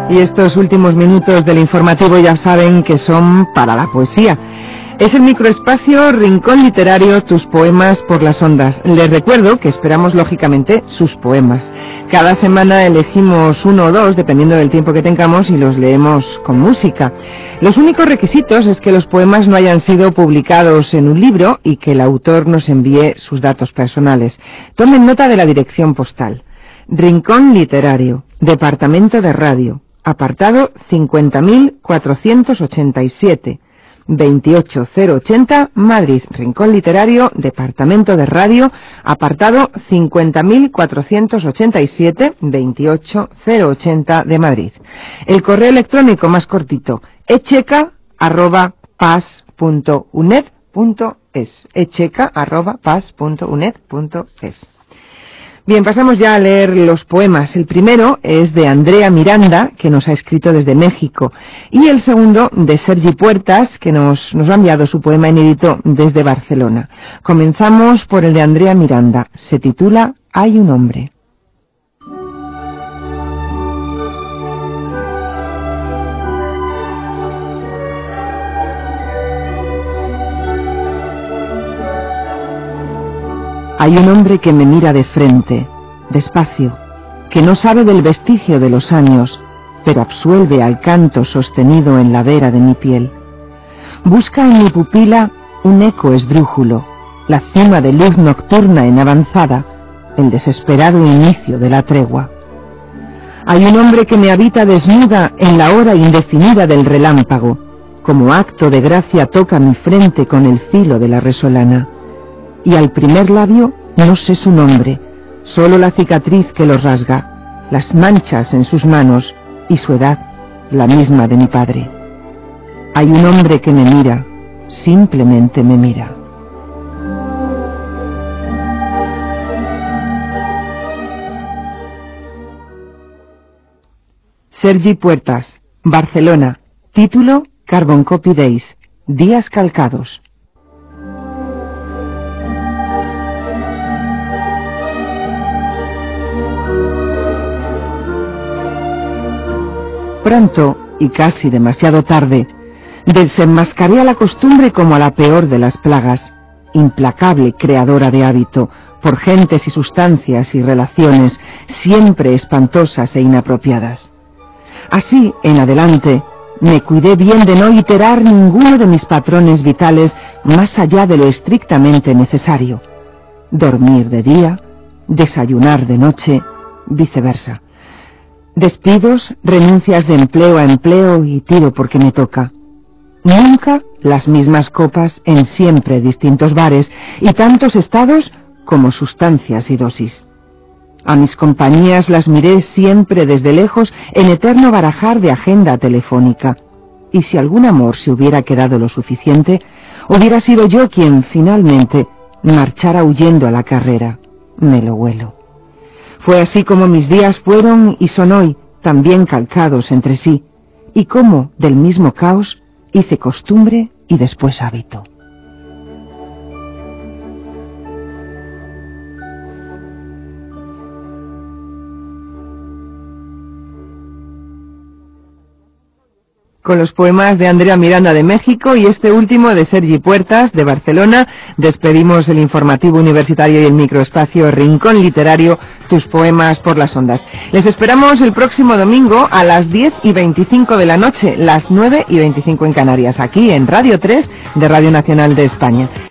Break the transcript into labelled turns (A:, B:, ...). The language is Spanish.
A: Y estos últimos minutos del informativo ya saben que son para la poesía. Es el microespacio Rincón Literario, tus poemas por las ondas. Les recuerdo que esperamos lógicamente sus poemas. Cada semana elegimos uno o dos, dependiendo del tiempo que tengamos, y los leemos con música. Los únicos requisitos es que los poemas no hayan sido publicados en un libro y que el autor nos envíe sus datos personales. Tomen nota de la dirección postal. Rincón Literario, Departamento de Radio, apartado 50.487, 28080, Madrid. Rincón Literario, Departamento de Radio, apartado 50.487, 28080 de Madrid. El correo electrónico más cortito, echeca@pas.uned.es, echeca@pas.uned.es. Bien, pasamos ya a leer los poemas. El primero es de Andrea Miranda, que nos ha escrito desde México, y el segundo de Sergi Puertas, que nos ha enviado su poema inédito desde Barcelona. Comenzamos por el de Andrea Miranda. Se titula Hay un hombre. Hay un hombre que me mira de frente, despacio, que no sabe del vestigio de los años, pero absuelve al canto sostenido en la vera de mi piel. Busca en mi pupila un eco esdrújulo, la cima de luz nocturna en avanzada, el desesperado inicio de la tregua. Hay un hombre que me habita desnuda en la hora indefinida del relámpago, como acto de gracia toca mi frente con el filo de la resolana. Y al primer labio no sé su nombre, solo la cicatriz que lo rasga, las manchas en sus manos y su edad, la misma de mi padre. Hay un hombre que me mira, simplemente me mira. Sergi Puertas, Barcelona. Título: Carbon Copy Days, días calcados. Pronto, y casi demasiado tarde, desenmascaré a la costumbre como a la peor de las plagas, implacable creadora de hábito, por gentes y sustancias y relaciones siempre espantosas e inapropiadas. Así, en adelante, me cuidé bien de no iterar ninguno de mis patrones vitales más allá de lo estrictamente necesario. Dormir de día, desayunar de noche, viceversa. Despidos, renuncias de empleo a empleo y tiro porque me toca. Nunca las mismas copas en siempre distintos bares y tantos estados como sustancias y dosis. A mis compañías las miré siempre desde lejos en eterno barajar de agenda telefónica. Y si algún amor se hubiera quedado lo suficiente, hubiera sido yo quien finalmente marchara huyendo a la carrera. Me lo huelo. Fue así como mis días fueron y son hoy, también calcados entre sí, y como, del mismo caos, hice costumbre y después hábito. Con los poemas de Andrea Miranda de México y este último de Sergi Puertas de Barcelona, despedimos el informativo universitario y el microespacio Rincón Literario, tus poemas por las ondas. Les esperamos el próximo domingo a las 10:25 de la noche, las 9:25 en Canarias, aquí en Radio 3 de Radio Nacional de España.